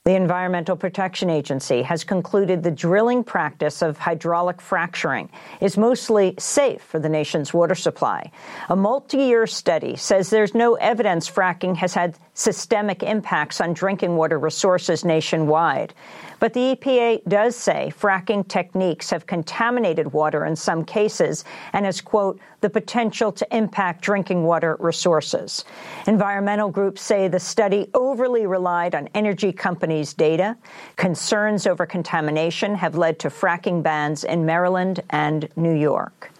The Environmental Protection Agency has concluded the drilling practice of hydraulic fracturing is mostly safe for the nation's water supply. A multi-year study says there's no evidence fracking has had systemic impacts on drinking water resources nationwide. But the EPA does say fracking techniques have contaminated water in some cases and has, quote, the potential to impact drinking water resources. Environmental groups say the study overly relied on energy companies' data. Concerns over contamination have led to fracking bans in Maryland and New York.